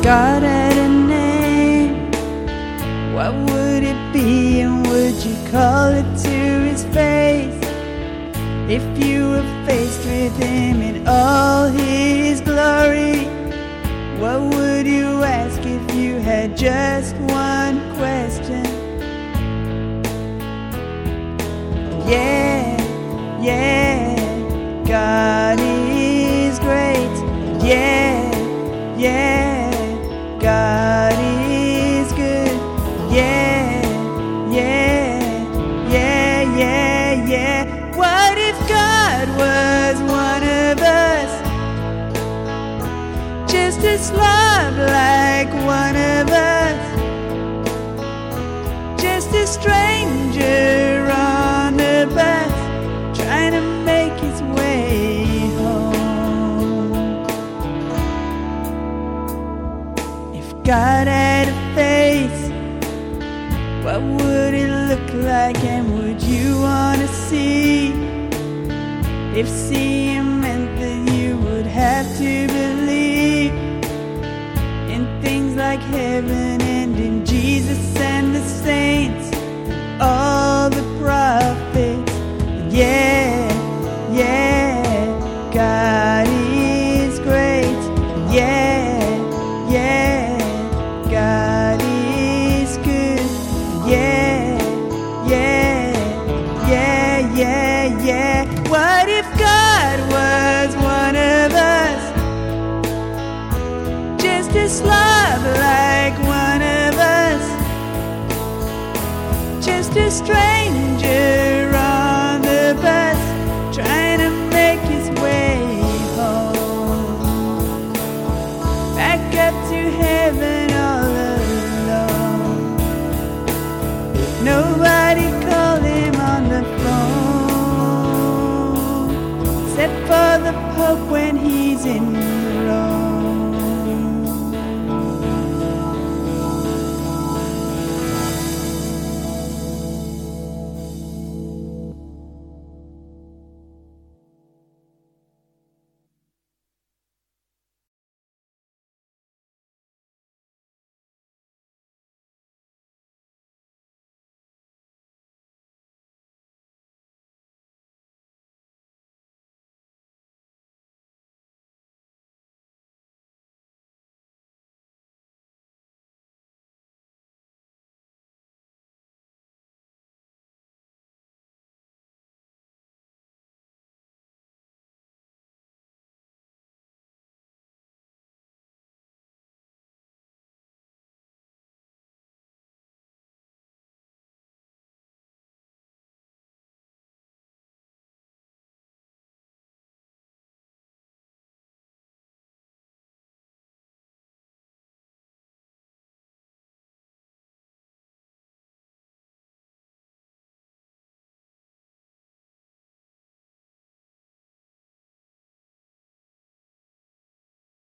God had a name, what would it be, and would you call it to his face? If you were faced with him in all his glory, what would you ask if you had just one question? Yeah, yeah, God is great. Yeah, yeah, God is good. Yeah, yeah, yeah, yeah, yeah. What if God was one of us? Just a slob like one of us, just a stranger on the bus, trying to make his way home. If God had a face, what would it look like, and would you want to see? If seeing meant that you would have to believe in things like heaven and in Jesus and the saints, all the prophets. Yeah, yeah, God is great. Yeah, yeah, God is good. Yeah, yeah, yeah, yeah, yeah. What if God was one of us? Just a slob like one of us, just a stranger on the bus, trying to make his way home, back up to heaven all alone. Nobody called him on the phone, except for the Pope when he's in Rome.